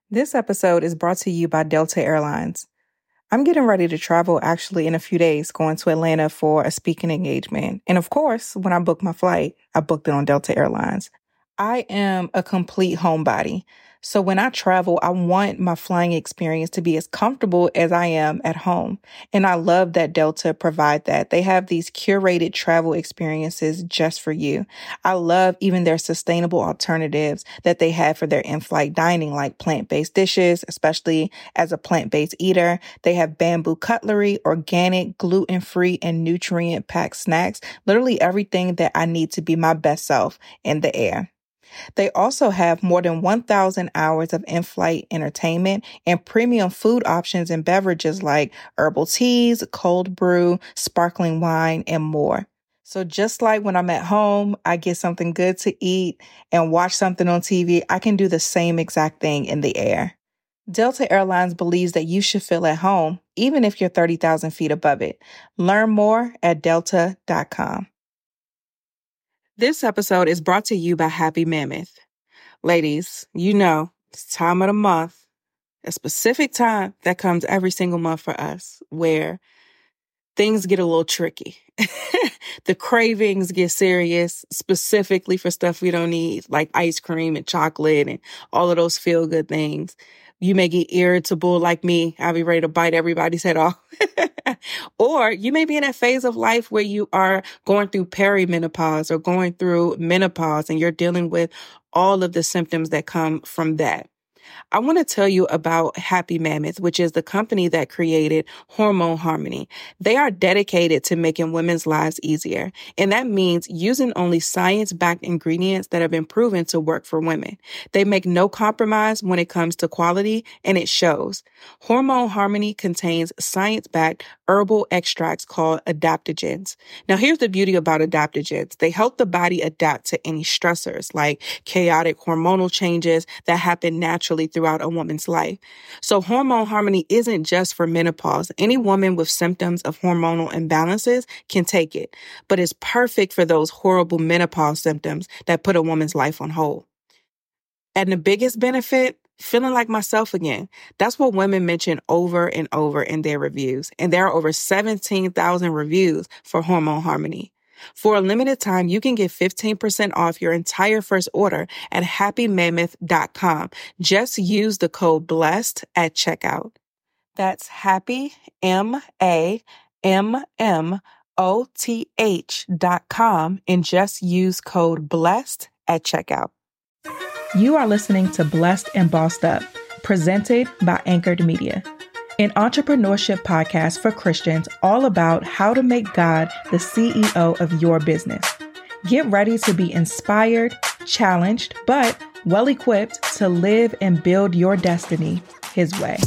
This episode is brought to you by Delta Airlines. I'm getting ready to travel actually in a few days, going to Atlanta for a speaking engagement. And of course, when I booked my flight, I booked it on Delta Airlines. I am a complete homebody. So when I travel, I want my flying experience to be as comfortable as I am at home. And I love that Delta provide that. They have these curated travel experiences just for you. I love even their sustainable alternatives that they have for their in-flight dining, like plant-based dishes, especially as a plant-based eater. They have bamboo cutlery, organic, gluten-free, and nutrient-packed snacks. Literally everything that I need to be my best self in the air. They also have more than 1,000 hours of in-flight entertainment and premium food options and beverages like herbal teas, cold brew, sparkling wine, and more. So just like when I'm at home, I get something good to eat and watch something on TV, I can do the same exact thing in the air. Delta Airlines believes that you should feel at home, even if you're 30,000 feet above it. Learn more at delta.com. This episode is brought to you by Happy Mammoth. Ladies, you know, it's time of the month, a specific time that comes every single month for us where things get a little tricky. The cravings get serious, specifically for stuff we don't need, like ice cream and chocolate and all of those feel-good things. You may get irritable like me. I'll be ready to bite everybody's head off. Or you may be in that phase of life where you are going through perimenopause or going through menopause and you're dealing with all of the symptoms that come from that. I want to tell you about Happy Mammoth, which is the company that created Hormone Harmony. They are dedicated to making women's lives easier, and that means using only science-backed ingredients that have been proven to work for women. They make no compromise when it comes to quality, and it shows. Hormone Harmony contains science-backed herbal extracts called adaptogens. Now, here's the beauty about adaptogens. They help the body adapt to any stressors, like chaotic hormonal changes that happen naturally throughout a woman's life. So Hormone Harmony isn't just for menopause. Any woman with symptoms of hormonal imbalances can take it, but it's perfect for those horrible menopause symptoms that put a woman's life on hold. And the biggest benefit, feeling like myself again. That's what women mention over and over in their reviews. And there are over 17,000 reviews for Hormone Harmony. For a limited time, you can get 15% off your entire first order at happymammoth.com. Just use the code BLESSED at checkout. That's happymammoth.com and just use code BLESSED at checkout. You are listening to Blessed and Bossed Up, presented by Anchored Media, an entrepreneurship podcast for Christians all about how to make God the CEO of your business. Get ready to be inspired, challenged, but well-equipped to live and build your destiny His way.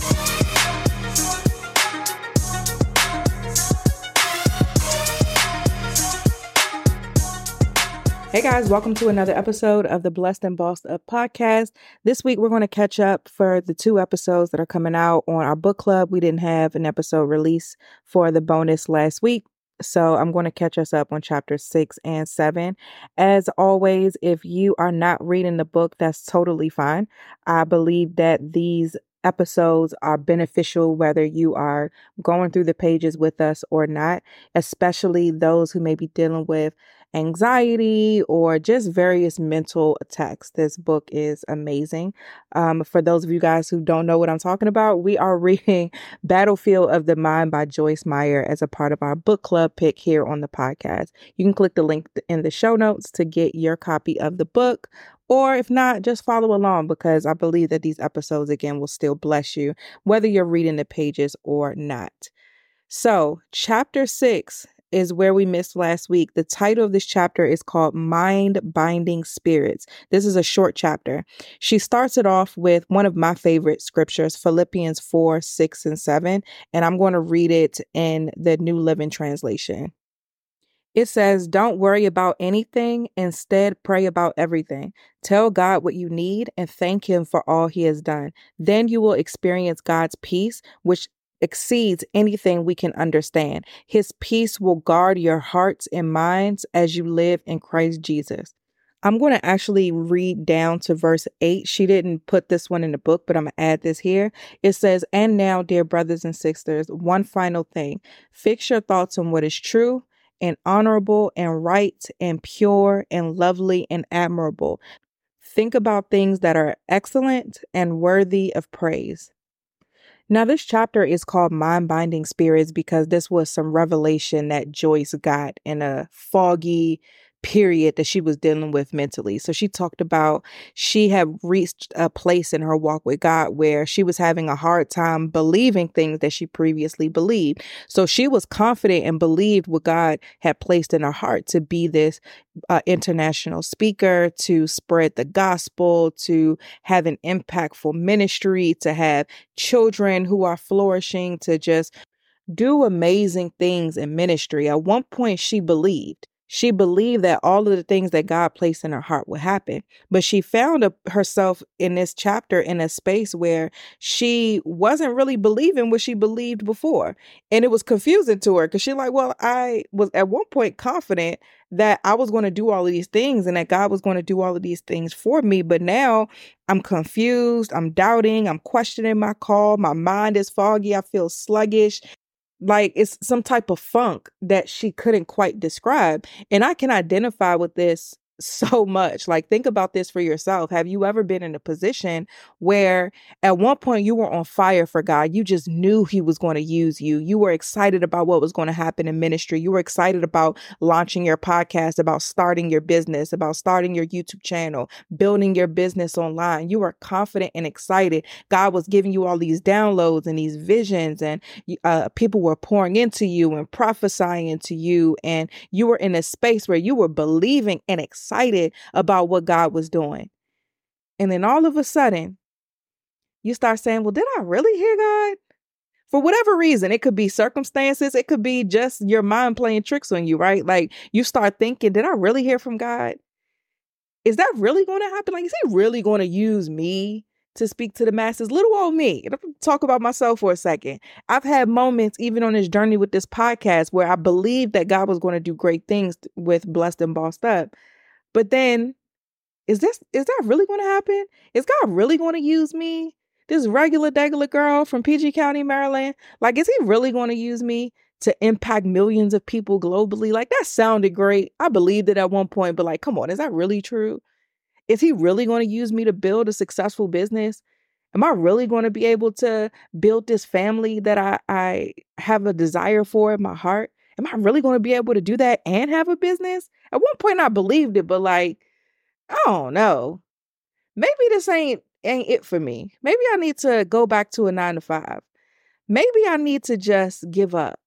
Hey guys, welcome to another episode of the Blessed and Bossed Up podcast. This week, we're going to catch up for the 2 episodes that are coming out on our book club. We didn't have an episode release for the bonus last week, so I'm going to catch us up on chapters 6 and 7. As always, if you are not reading the book, that's totally fine. I believe that these episodes are beneficial whether you are going through the pages with us or not, especially those who may be dealing with anxiety or just various mental attacks. This book is amazing. For those of you guys who don't know what I'm talking about, we are reading Battlefield of the Mind by Joyce Meyer as a part of our book club pick here on the podcast. You can click the link in the show notes to get your copy of the book. Or if not, just follow along because I believe that these episodes, again, will still bless you, whether you're reading the pages or not. So, chapter 6 is where we missed last week. The title of this chapter is called Mind Binding Spirits. This is a short chapter. She starts it off with one of my favorite scriptures, Philippians 4, 6, and 7. And I'm going to read it in the New Living Translation. It says, "Don't worry about anything. Instead, pray about everything. Tell God what you need and thank Him for all He has done. Then you will experience God's peace, which exceeds anything we can understand. His peace will guard your hearts and minds as you live in Christ Jesus." I'm going to actually read down to verse 8. She didn't put this one in the book, but I'm going to add this here. It says, "And now, dear brothers and sisters, one final thing. Fix your thoughts on what is true and honorable and right and pure and lovely and admirable. Think about things that are excellent and worthy of praise." Now, this chapter is called Mind Binding Spirits because this was some revelation that Joyce got in a foggy period that she was dealing with mentally. So she talked about she had reached a place in her walk with God where she was having a hard time believing things that she previously believed. So she was confident and believed what God had placed in her heart to be this international speaker, to spread the gospel, to have an impactful ministry, to have children who are flourishing, to just do amazing things in ministry. At one point, she believed. She believed that all of the things that God placed in her heart would happen. But she found herself in this chapter in a space where she wasn't really believing what she believed before. And it was confusing to her because she's like, well, I was at one point confident that I was going to do all of these things and that God was going to do all of these things for me. But now I'm confused. I'm doubting. I'm questioning my call. My mind is foggy. I feel sluggish. Like it's some type of funk that she couldn't quite describe. And I can identify with this so much. Like, think about this for yourself. Have you ever been in a position where at one point you were on fire for God? You just knew he was going to use you. You were excited about what was going to happen in ministry. You were excited about launching your podcast, about starting your business, about starting your YouTube channel, building your business online. You were confident and excited. God was giving you all these downloads and these visions, and people were pouring into you and prophesying into you. And you were in a space where you were believing and excited about what God was doing. And then all of a sudden, you start saying, well, did I really hear God? For whatever reason, it could be circumstances. It could be just your mind playing tricks on you, right? Like you start thinking, did I really hear from God? Is that really going to happen? Like, is he really going to use me to speak to the masses? Little old me. And I'm talk about myself for a second. I've had moments, even on this journey with this podcast, where I believed that God was going to do great things with Blessed and Bossed Up. But then, is that really going to happen? Is God really going to use me? This regular degular girl from PG County, Maryland? Like, is he really going to use me to impact millions of people globally? Like, that sounded great. I believed it at one point, but like, come on, is that really true? Is he really going to use me to build a successful business? Am I really going to be able to build this family that I have a desire for in my heart? Am I really going to be able to do that and have a business? At one point I believed it, but like, I don't know. Maybe this ain't it for me. Maybe I need to go back to a 9 to 5. Maybe I need to just give up.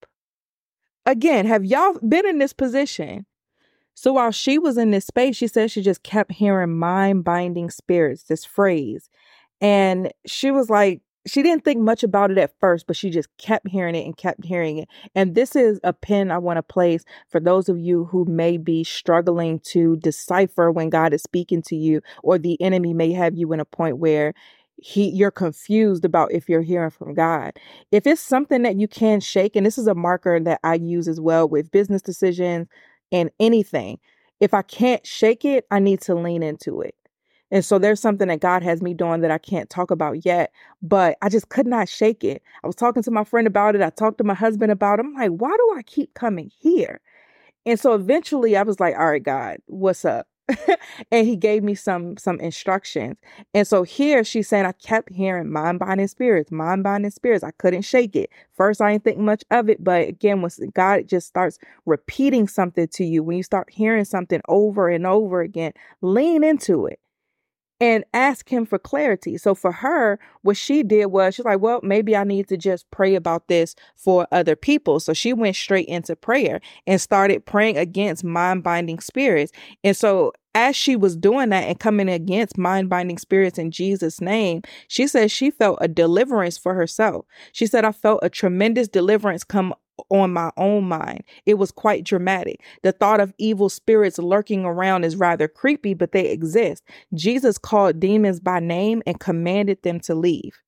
Again, have y'all been in this position? So while she was in this space, she said she just kept hearing mind binding spirits, this phrase. And she was like, she didn't think much about it at first, but she just kept hearing it and kept hearing it. And this is a pin I want to place for those of you who may be struggling to decipher when God is speaking to you, or the enemy may have you in a point where you're confused about if you're hearing from God. If it's something that you can shake, and this is a marker that I use as well with business decisions and anything, if I can't shake it, I need to lean into it. And so there's something that God has me doing that I can't talk about yet, but I just could not shake it. I was talking to my friend about it. I talked to my husband about it. I'm like, why do I keep coming here? And so eventually I was like, all right, God, what's up? And he gave me some instructions. And so here she's saying, I kept hearing mind binding spirits. I couldn't shake it. First, I didn't think much of it. But again, once God just starts repeating something to you, when you start hearing something over and over again, lean into it and ask him for clarity. So for her, what she did was she's like, well, maybe I need to just pray about this for other people. So she went straight into prayer and started praying against mind binding spirits. And so as she was doing that and coming against mind binding spirits in Jesus' name, she said she felt a deliverance for herself. She said, I felt a tremendous deliverance come on my own mind. It was quite dramatic. The thought of evil spirits lurking around is rather creepy, but they exist. Jesus called demons by name and commanded them to leave.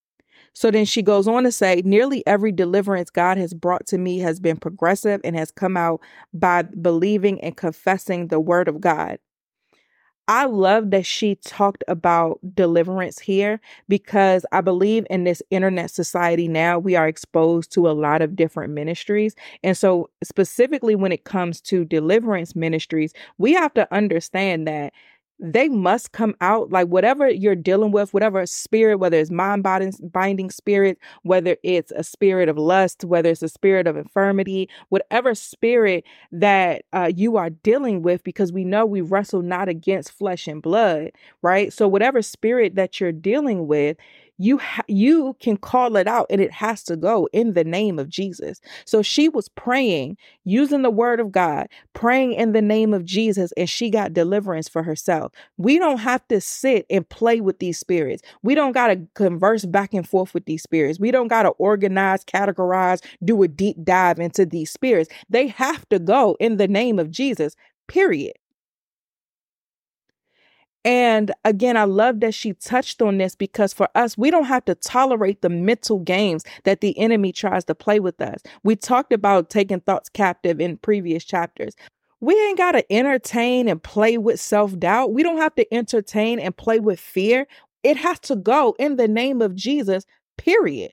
So then she goes on to say, nearly every deliverance God has brought to me has been progressive and has come out by believing and confessing the word of God. I love that she talked about deliverance here because I believe in this internet society now, we are exposed to a lot of different ministries. And so, specifically when it comes to deliverance ministries, we have to understand that they must come out like whatever you're dealing with, whatever spirit, whether it's binding spirit, whether it's a spirit of lust, whether it's a spirit of infirmity, whatever spirit that you are dealing with, because we know we wrestle not against flesh and blood, right? So whatever spirit that you're dealing with, you can call it out and it has to go in the name of Jesus. So she was praying using the word of God, praying in the name of Jesus, and she got deliverance for herself. We don't have to sit and play with these spirits. We don't got to converse back and forth with these spirits. We don't got to organize, categorize, do a deep dive into these spirits. They have to go in the name of Jesus, period. And again, I love that she touched on this because for us, we don't have to tolerate the mental games that the enemy tries to play with us. We talked about taking thoughts captive in previous chapters. We ain't got to entertain and play with self-doubt. We don't have to entertain and play with fear. It has to go in the name of Jesus, period.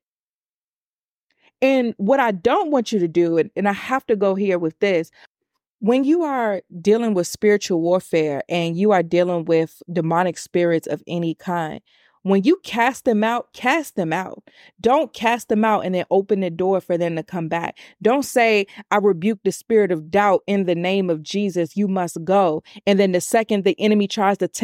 And what I don't want you to do, and I have to go here with this, when you are dealing with spiritual warfare and you are dealing with demonic spirits of any kind, when you cast them out, cast them out. Don't cast them out and then open the door for them to come back. Don't say, I rebuke the spirit of doubt in the name of Jesus. You must go. And then the second the enemy tries to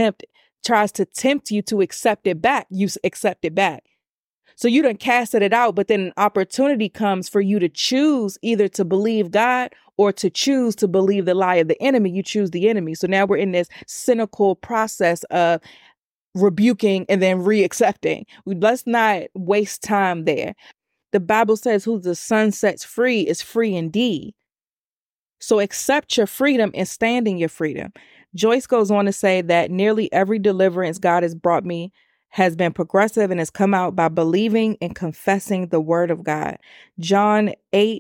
tempt you to accept it back, you accept it back. So you done casted it out, but then an opportunity comes for you to choose either to believe God or to choose to believe the lie of the enemy. You choose the enemy. So now we're in this cynical process of rebuking and then re-accepting. Let's not waste time there. The Bible says who the Son sets free is free indeed. So accept your freedom and stand in your freedom. Joyce goes on to say that nearly every deliverance God has brought me has been progressive and has come out by believing and confessing the word of God. John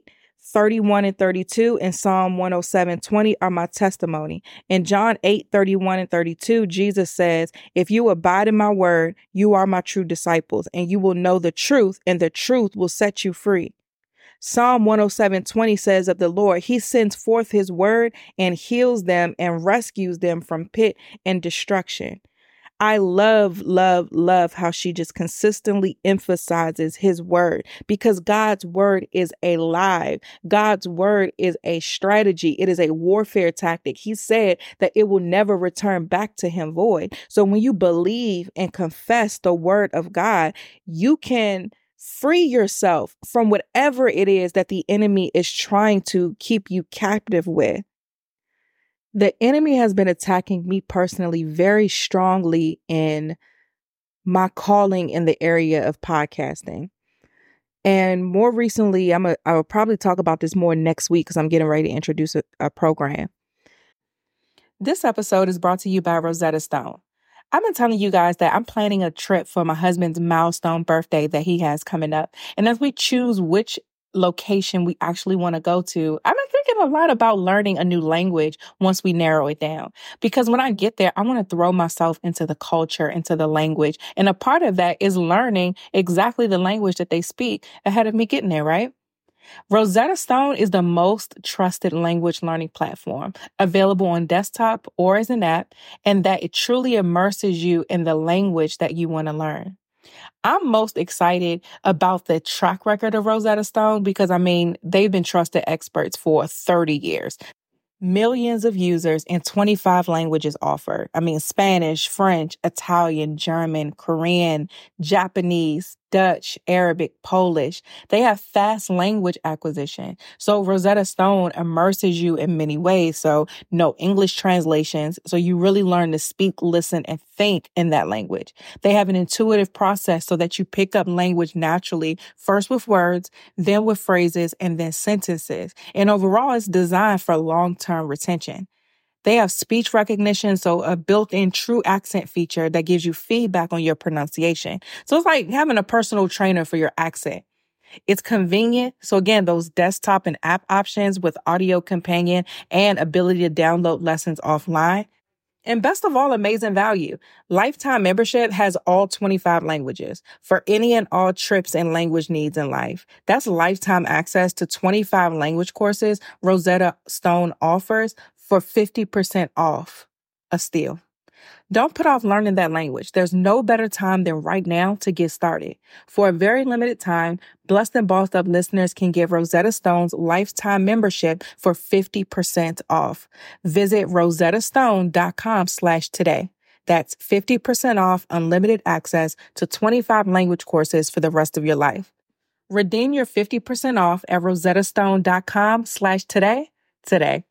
8:31 and 32 and Psalm 107:20 are my testimony. In John 8:31 and 32, Jesus says, if you abide in my word, you are my true disciples, and you will know the truth, and the truth will set you free. Psalm 107:20 says of the Lord, he sends forth his word and heals them and rescues them from pit and destruction. I love how she just consistently emphasizes his word, because God's word is alive. God's word is a strategy. It is a warfare tactic. He said that it will never return back to him void. So when you believe and confess the word of God, you can free yourself from whatever it is that the enemy is trying to keep you captive with. The enemy has been attacking me personally very strongly in my calling in the area of podcasting. And more recently, I will probably talk about this more next week because I'm getting ready to introduce a program. This episode is brought to you by Rosetta Stone. I've been telling you guys that I'm planning a trip for my husband's milestone birthday that he has coming up. And as we choose which location we actually want to go to, I've been thinking a lot about learning a new language once we narrow it down. Because when I get there, I want to throw myself into the culture, into the language. And a part of that is learning exactly the language that they speak ahead of me getting there, right? Rosetta Stone is the most trusted language learning platform, available on desktop or as an app, and that it truly immerses you in the language that you want to learn. I'm most excited about the track record of Rosetta Stone because, they've been trusted experts for 30 years. Millions of users in 25 languages offered. Spanish, French, Italian, German, Korean, Japanese, Dutch, Arabic, Polish. They have fast language acquisition. So Rosetta Stone immerses you in many ways. So no English translations. So you really learn to speak, listen, and think in that language. They have an intuitive process so that you pick up language naturally, first with words, then with phrases, and then sentences. And overall, it's designed for long-term retention. They have speech recognition, so a built-in true accent feature that gives you feedback on your pronunciation. So it's like having a personal trainer for your accent. It's convenient. So again, those desktop and app options with audio companion and ability to download lessons offline. And best of all, amazing value. Lifetime membership has all 25 languages for any and all trips and language needs in life. That's lifetime access to 25 language courses Rosetta Stone offers for 50% off. A steal. Don't put off learning that language. There's no better time than right now to get started. For a very limited time, Blessed and Bossed Up listeners can get Rosetta Stone's lifetime membership for 50% off. Visit rosettastone.com/today. That's 50% off unlimited access to 25 language courses for the rest of your life. Redeem your 50% off at rosettastone.com/today today.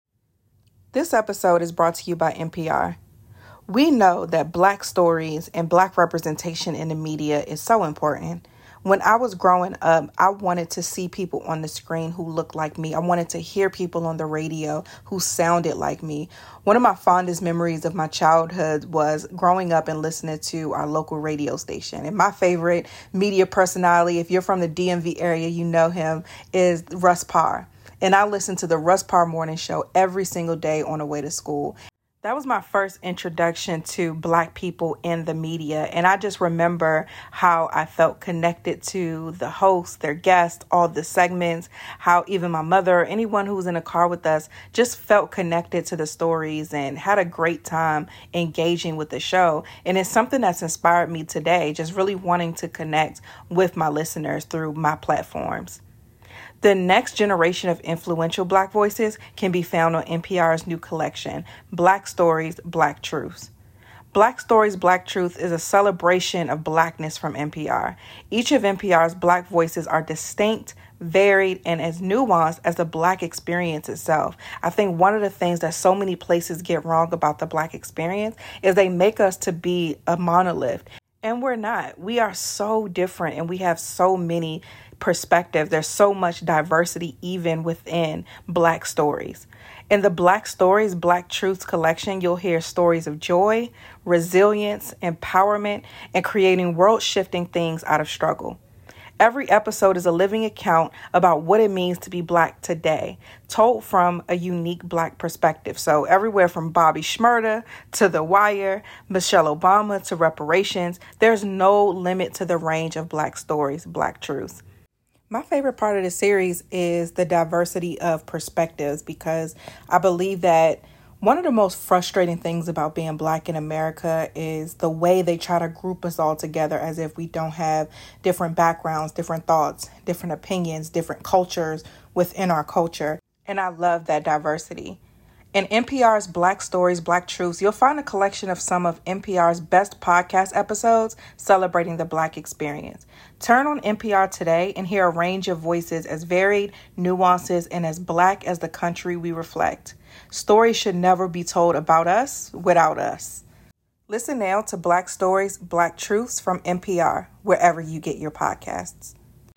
This episode is brought to you by NPR. We know that Black stories and Black representation in the media is so important. When I was growing up, I wanted to see people on the screen who looked like me. I wanted to hear people on the radio who sounded like me. One of my fondest memories of my childhood was growing up and listening to our local radio station. And my favorite media personality, if you're from the DMV area, you know him, is Russ Parr. And I listened to the Russ Parr Morning Show every single day on the way to school. That was my first introduction to Black people in the media. And I just remember how I felt connected to the hosts, their guests, all the segments, how even my mother, anyone who was in a car with us, just felt connected to the stories and had a great time engaging with the show. And it's something that's inspired me today, just really wanting to connect with my listeners through my platforms. The next generation of influential Black voices can be found on NPR's new collection, Black Stories, Black Truths. Black Stories, Black Truth is a celebration of Blackness from NPR. Each of NPR's Black voices are distinct, varied, and as nuanced as the Black experience itself. I think one of the things that so many places get wrong about the Black experience is they make us to be a monolith. And we're not. We are so different and we have so many perspectives. There's so much diversity even within Black stories. In the Black Stories, Black Truths collection, you'll hear stories of joy, resilience, empowerment, and creating world-shifting things out of struggle. Every episode is a living account about what it means to be Black today, told from a unique Black perspective. So everywhere from Bobby Shmurda to The Wire, Michelle Obama to reparations, there's no limit to the range of Black stories, Black truths. My favorite part of the series is the diversity of perspectives, because I believe that one of the most frustrating things about being Black in America is the way they try to group us all together as if we don't have different backgrounds, different thoughts, different opinions, different cultures within our culture. And I love that diversity. In NPR's Black Stories, Black Truths, you'll find a collection of some of NPR's best podcast episodes celebrating the Black experience. Turn on NPR today and hear a range of voices as varied, nuances, and as Black as the country we reflect. Stories should never be told about us without us. Listen now to Black Stories, Black Truths from NPR, wherever you get your podcasts.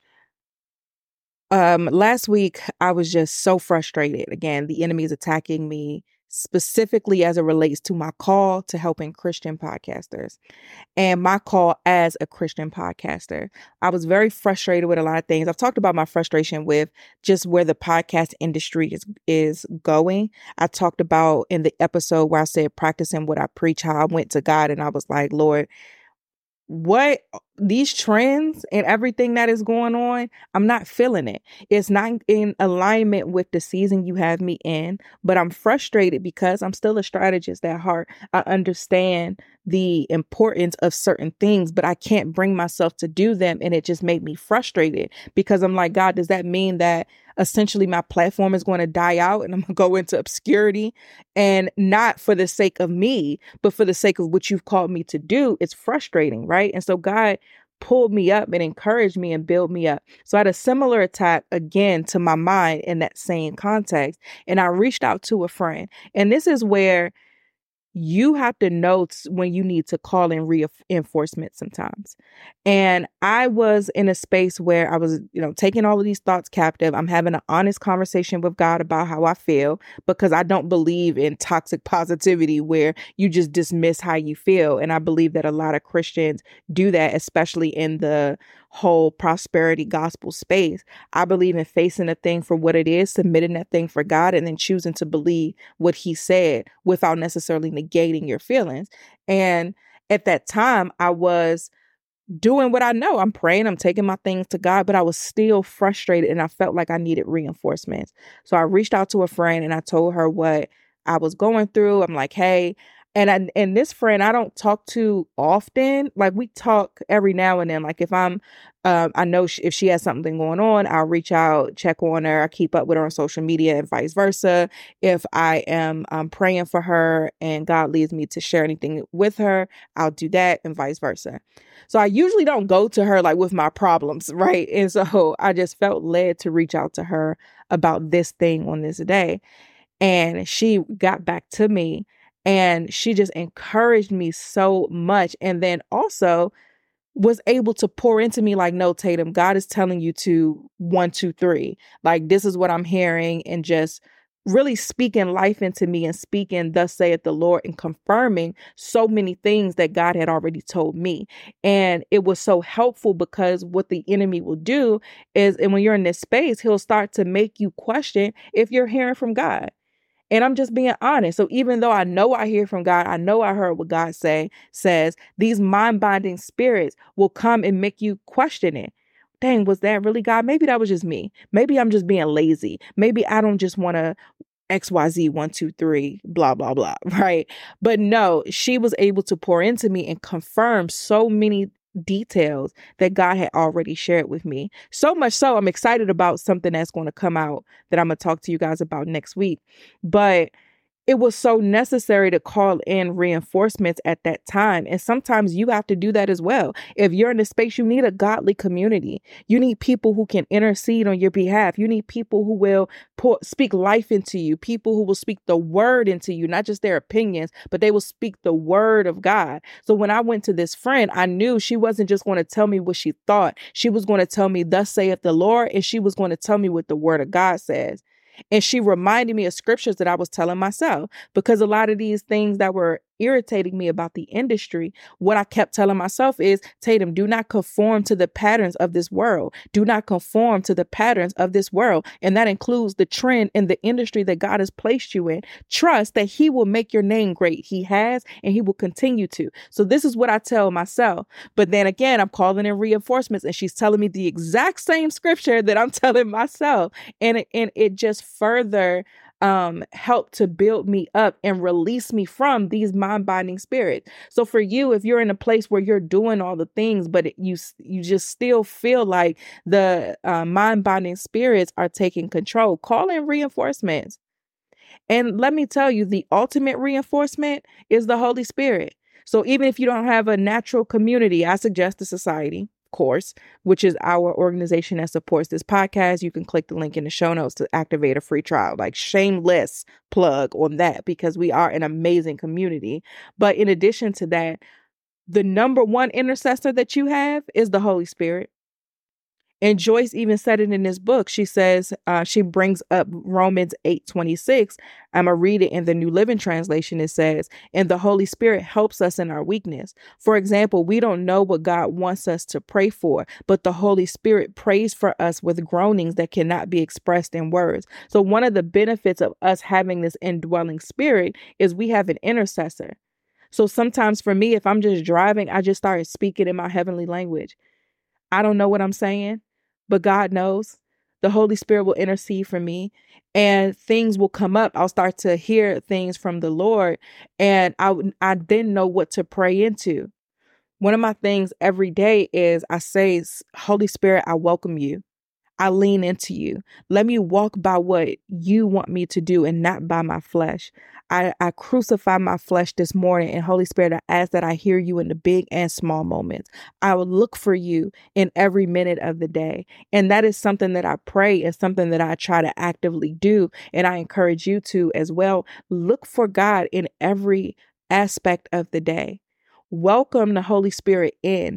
Last week, I was just so frustrated. Again, the enemy is attacking me specifically as it relates to my call to helping Christian podcasters and my call as a Christian podcaster. I was very frustrated with a lot of things. I've talked about my frustration with just where the podcast industry is going. I talked about in the episode where I said practicing what I preach, how I went to God and I was like, Lord, what these trends and everything that is going on, I'm not feeling it. It's not in alignment with the season you have me in, but I'm frustrated because I'm still a strategist at heart. I understand the importance of certain things, but I can't bring myself to do them. And it just made me frustrated because I'm like, God, does that mean that essentially my platform is going to die out and I'm going to go into obscurity? And not for the sake of me, but for the sake of what you've called me to do. It's frustrating, right? And so God pulled me up and encouraged me and built me up. So I had a similar attack again to my mind in that same context. And I reached out to a friend. And this is where you have to know when you need to call in reinforcement sometimes. And I was in a space where I was, taking all of these thoughts captive. I'm having an honest conversation with God about how I feel, because I don't believe in toxic positivity where you just dismiss how you feel. And I believe that a lot of Christians do that, especially in the whole prosperity gospel space. I believe in facing a thing for what it is, submitting that thing for God, and then choosing to believe what he said without necessarily negating your feelings. And at that time, I was doing what I know. I'm praying, I'm taking my things to God, but I was still frustrated and I felt like I needed reinforcements. So I reached out to a friend and I told her what I was going through. I'm like, hey, and this friend I don't talk to often. Like we talk every now and then. Like if I know if she has something going on, I'll reach out, check on her. I keep up with her on social media and vice versa. If I am praying for her and God leads me to share anything with her, I'll do that and vice versa. So I usually don't go to her like with my problems, right? And so I just felt led to reach out to her about this thing on this day. And she got back to me and she just encouraged me so much. And then also was able to pour into me like, no, Tatum, God is telling you to 1, 2, 3. Like, this is what I'm hearing, and just really speaking life into me and speaking, thus saith the Lord, and confirming so many things that God had already told me. And it was so helpful because what the enemy will do is, and when you're in this space, he'll start to make you question if you're hearing from God. And I'm just being honest. So even though I know I hear from God, I know I heard what God says, these mind-binding spirits will come and make you question it. Dang, was that really God? Maybe that was just me. Maybe I'm just being lazy. Maybe I don't just want to XYZ 1, 2, 3, blah, blah, blah. Right. But no, she was able to pour into me and confirm so many details that God had already shared with me. So much so I'm excited about something that's going to come out that I'm going to talk to you guys about next week. But it was so necessary to call in reinforcements at that time. And sometimes you have to do that as well. If you're in a space, you need a godly community. You need people who can intercede on your behalf. You need people who will speak life into you, people who will speak the word into you, not just their opinions, but they will speak the word of God. So when I went to this friend, I knew she wasn't just going to tell me what she thought. She was going to tell me, thus saith the Lord, and she was going to tell me what the word of God says. And she reminded me of scriptures that I was telling myself, because a lot of these things that were irritating me about the industry, what I kept telling myself is, Tatum, do not conform to the patterns of this world. Do not conform to the patterns of this world. And that includes the trend in the industry that God has placed you in. Trust that he will make your name great. He has, and he will continue to. So this is what I tell myself. But then again, I'm calling in reinforcements and she's telling me the exact same scripture that I'm telling myself. And it just further help to build me up and release me from these mind-binding spirits. So for you, if you're in a place where you're doing all the things, but you just still feel like the mind-binding spirits are taking control, call in reinforcements. And let me tell you, the ultimate reinforcement is the Holy Spirit. So even if you don't have a natural community, I suggest the Society Course, which is our organization that supports this podcast. You can click the link in the show notes to activate a free trial. Like, shameless plug on that, because we are an amazing community. But in addition to that, the number one intercessor that you have is the Holy Spirit. And Joyce even said it in this book. She says, she brings up Romans 8:26. I'm going to read it in the New Living Translation. It says, and the Holy Spirit helps us in our weakness. For example, we don't know what God wants us to pray for, but the Holy Spirit prays for us with groanings that cannot be expressed in words. So one of the benefits of us having this indwelling spirit is we have an intercessor. So sometimes for me, if I'm just driving, I just start speaking in my heavenly language. I don't know what I'm saying, but God knows. The Holy Spirit will intercede for me and things will come up. I'll start to hear things from the Lord, and I then know what to pray into. One of my things every day is I say, Holy Spirit, I welcome you. I lean into you. Let me walk by what you want me to do and not by my flesh. I crucify my flesh this morning, and Holy Spirit, I ask that I hear you in the big and small moments. I will look for you in every minute of the day. And that is something that I pray and something that I try to actively do. And I encourage you to as well. Look for God in every aspect of the day. Welcome the Holy Spirit in.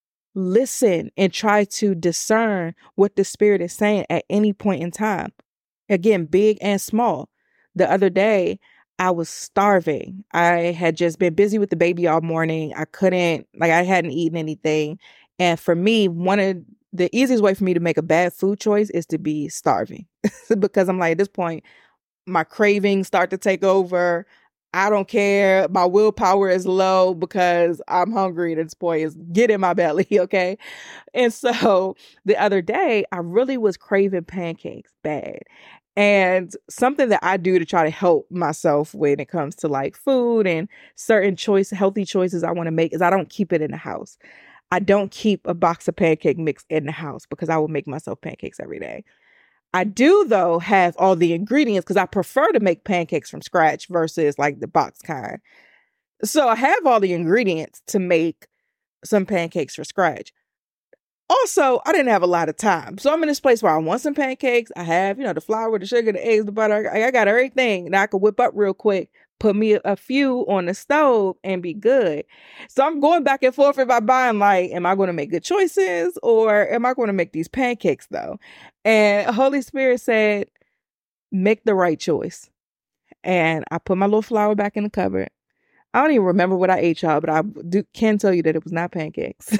Listen and try to discern what the Spirit is saying at any point in time. Again, big and small. The other day, I was starving. I had just been busy with the baby all morning. I hadn't eaten anything. And for me, one of the easiest way for me to make a bad food choice is to be starving because I'm like, at this point, my cravings start to take over. I don't care. My willpower is low because I'm hungry at this point. It's get in my belly, okay? And so the other day, I really was craving pancakes bad. And something that I do to try to help myself when it comes to like food and certain healthy choices I want to make is I don't keep it in the house. I don't keep a box of pancake mix in the house because I will make myself pancakes every day. I do, though, have all the ingredients because I prefer to make pancakes from scratch versus like the box kind. So I have all the ingredients to make some pancakes from scratch. Also, I didn't have a lot of time. So I'm in this place where I want some pancakes. I have, the flour, the sugar, the eggs, the butter. I got everything that I could whip up real quick, put me a few on the stove and be good. So I'm going back and forth about buying like, am I going to make good choices or am I going to make these pancakes though? And Holy Spirit said, make the right choice. And I put my little flour back in the cupboard. I don't even remember what I ate, y'all, but I can tell you that it was not pancakes.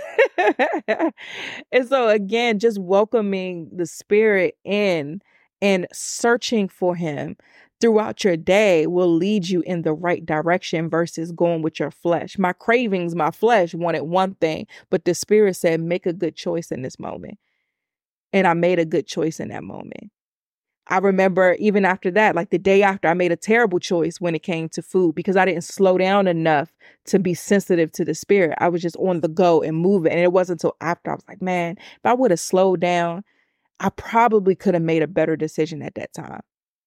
And so again, just welcoming the Spirit in and searching for him throughout your day will lead you in the right direction versus going with your flesh. My cravings, my flesh wanted one thing, but the Spirit said, make a good choice in this moment. And I made a good choice in that moment. I remember even after that, like the day after, I made a terrible choice when it came to food because I didn't slow down enough to be sensitive to the Spirit. I was just on the go and moving. And it wasn't until after I was like, man, if I would have slowed down, I probably could have made a better decision at that time.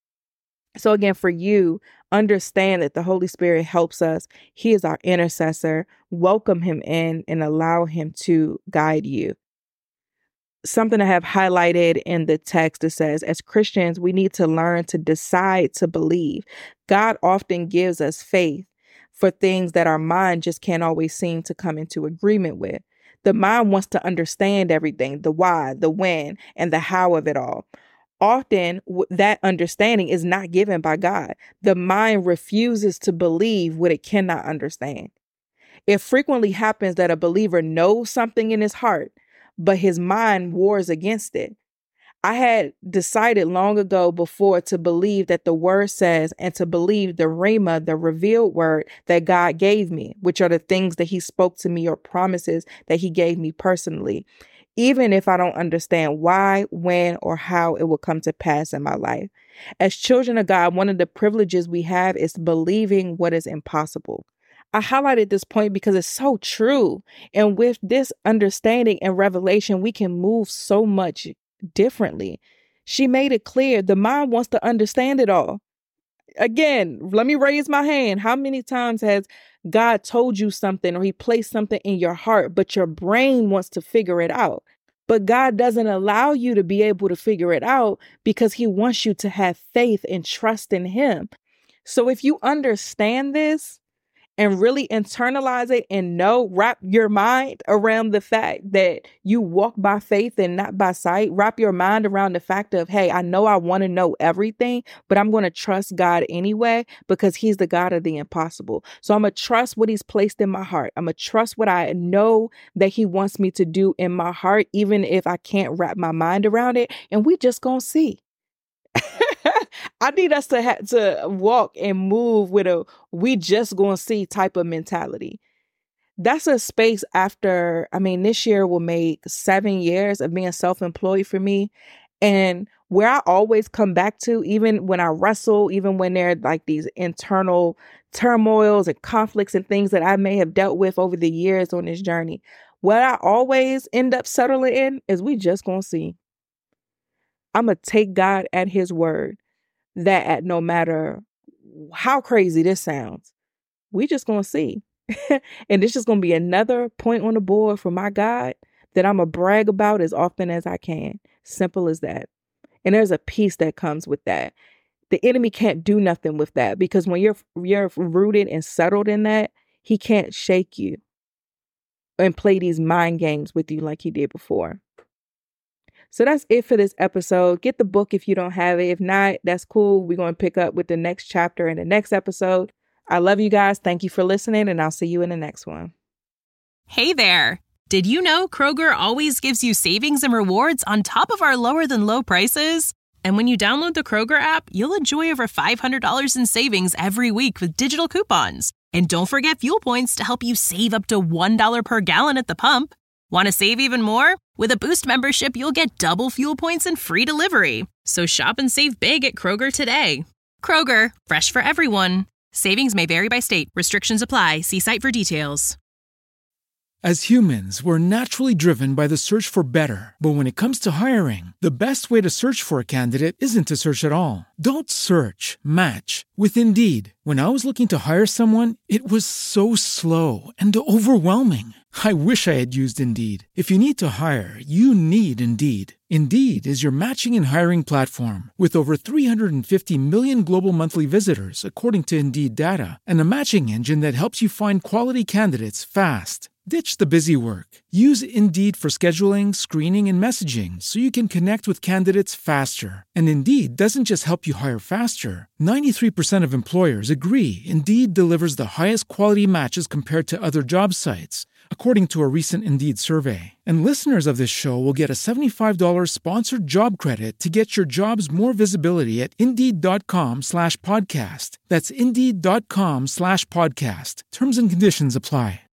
So again, for you, understand that the Holy Spirit helps us. He is our intercessor. Welcome him in and allow him to guide you. Something I have highlighted in the text that says, as Christians, we need to learn to decide to believe. God often gives us faith for things that our mind just can't always seem to come into agreement with. The mind wants to understand everything, the why, the when, and the how of it all. Often that understanding is not given by God. The mind refuses to believe what it cannot understand. It frequently happens that a believer knows something in his heart, but his mind wars against it. I had decided long ago before to believe that the word says and to believe the rhema, the revealed word that God gave me, which are the things that he spoke to me or promises that he gave me personally, even if I don't understand why, when, or how it will come to pass in my life. As children of God, one of the privileges we have is believing what is impossible. I highlighted this point because it's so true. And with this understanding and revelation, we can move so much differently. She made it clear the mind wants to understand it all. Again, let me raise my hand. How many times has God told you something or he placed something in your heart, but your brain wants to figure it out? But God doesn't allow you to be able to figure it out because he wants you to have faith and trust in him. So if you understand this, and really internalize it and wrap your mind around the fact that you walk by faith and not by sight. Wrap your mind around the fact of, hey, I know I want to know everything, but I'm going to trust God anyway because he's the God of the impossible. So I'm going to trust what he's placed in my heart. I'm going to trust what I know that he wants me to do in my heart, even if I can't wrap my mind around it. And we just going to see. I need us to walk and move with a we just gonna see type of mentality. That's a space after, this year will make 7 years of being self-employed for me. And where I always come back to, even when I wrestle, even when there are like these internal turmoils and conflicts and things that I may have dealt with over the years on this journey, what I always end up settling in is we just gonna see. I'm going to take God at his word that no matter how crazy this sounds, we just going to see. And it's just going to be another point on the board for my God that I'm going to brag about as often as I can. Simple as that. And there's a peace that comes with that. The enemy can't do nothing with that because when you're rooted and settled in that, he can't shake you and play these mind games with you like he did before. So that's it for this episode. Get the book if you don't have it. If not, that's cool. We're going to pick up with the next chapter in the next episode. I love you guys. Thank you for listening, and I'll see you in the next one. Hey there. Did you know Kroger always gives you savings and rewards on top of our lower-than-low prices? And when you download the Kroger app, you'll enjoy over $500 in savings every week with digital coupons. And don't forget fuel points to help you save up to $1 per gallon at the pump. Want to save even more? With a Boost membership, you'll get double fuel points and free delivery. So shop and save big at Kroger today. Kroger, fresh for everyone. Savings may vary by state. Restrictions apply. See site for details. As humans, we're naturally driven by the search for better. But when it comes to hiring, the best way to search for a candidate isn't to search at all. Don't search, match with Indeed. When I was looking to hire someone, it was so slow and overwhelming. I wish I had used Indeed. If you need to hire, you need Indeed. Indeed is your matching and hiring platform with over 350 million global monthly visitors, according to Indeed data, and a matching engine that helps you find quality candidates fast. Ditch the busy work. Use Indeed for scheduling, screening, and messaging so you can connect with candidates faster. And Indeed doesn't just help you hire faster. 93% of employers agree Indeed delivers the highest quality matches compared to other job sites, according to a recent Indeed survey. And listeners of this show will get a $75 sponsored job credit to get your jobs more visibility at Indeed.com/podcast. That's Indeed.com/podcast. Terms and conditions apply.